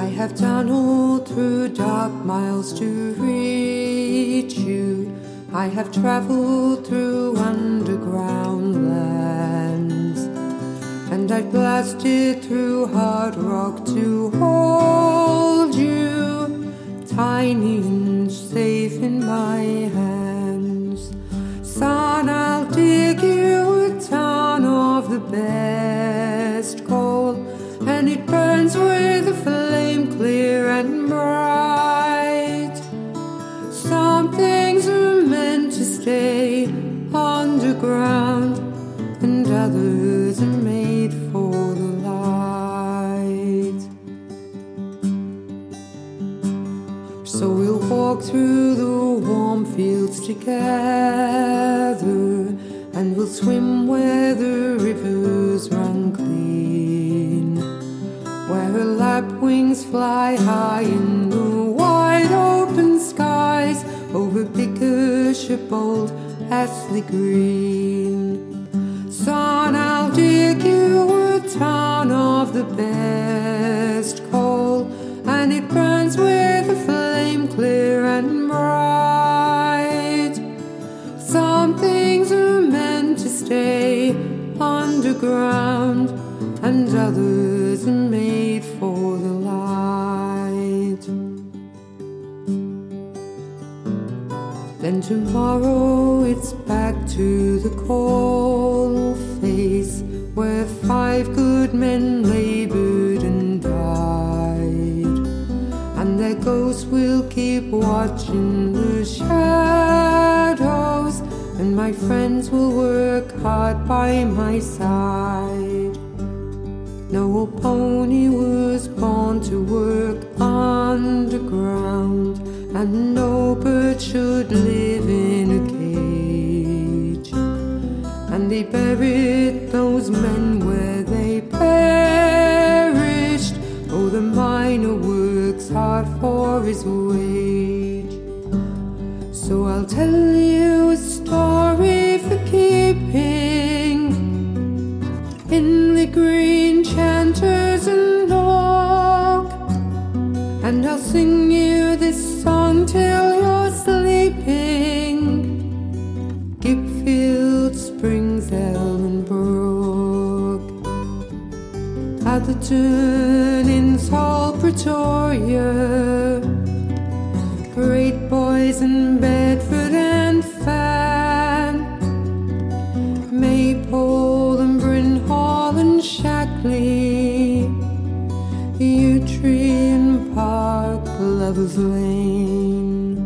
I have tunneled through dark miles to reach you. I have traveled through underground lands, and I've blasted through hard rock to hold you, tiny and safe in my hands. Son, I'll dig you a ton of the best coal, and it burns with a flame clear and bright. Some things are meant to stay underground, and others are made for the light. So we'll walk through the warm fields together, and we'll swim where the rivers run clean, where lapwings fly high in the wide open skies over Bickershire Old Astley Green. Son, I'll dig you a ton of the best coal, and it burns with a flame clear and bright. Some things are meant to stay underground, and others are made for the light. Then tomorrow it's back to the coal face, where 5 good men labored and died, and their ghosts will keep watching the shadows, and my friends will work hard by my side. No old pony was born to work underground, and no bird should live in a cage. And they buried those men where they perished. Oh, the miner works hard for his wage. So I'll tell you a story for keeping in the green chanters and oak, and I'll sing you this song till you're sleeping. Gipfield, Springs, Ellenbrook, Atherton, Insall, Pretoria, Great Boys in Bedford and Fan, Maypole and Brynhall and Shackley, Yewtree and Park, Lovers Lane.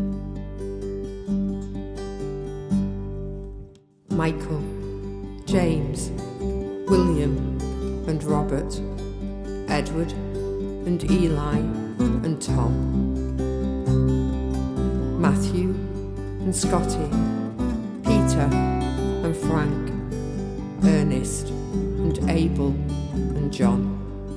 Michael, James, William and Robert, Edward and Eli and Tom, Matthew and Scotty, Peter and Frank, Ernest and Abel and John.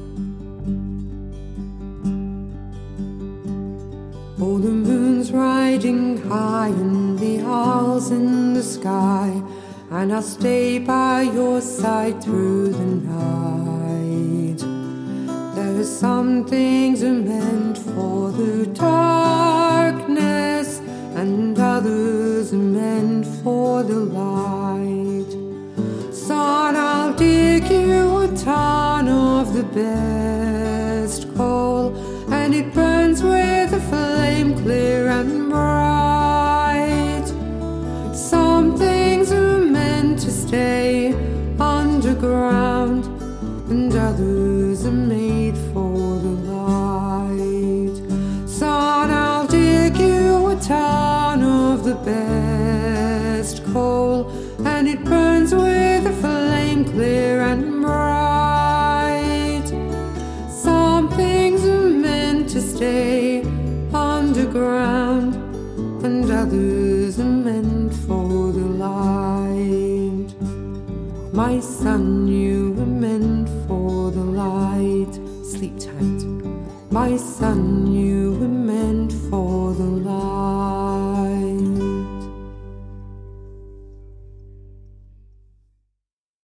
Oh, the moon's riding high and the owl's in the sky, and I'll stay by your side through the night. There are some things are meant for the darkness, and others are meant for the light. Son, I'll dig you a ton of the best coal, and it burns with a flame clear and bright. Some things are meant to stay underground, and others are made for the light. Son, I'll dig you a ton of the best coal, and it burns with a flame clear and bright. Some things are meant to stay underground, and others are meant for the light. My son, you were meant for the light. Sleep tight. My son, you were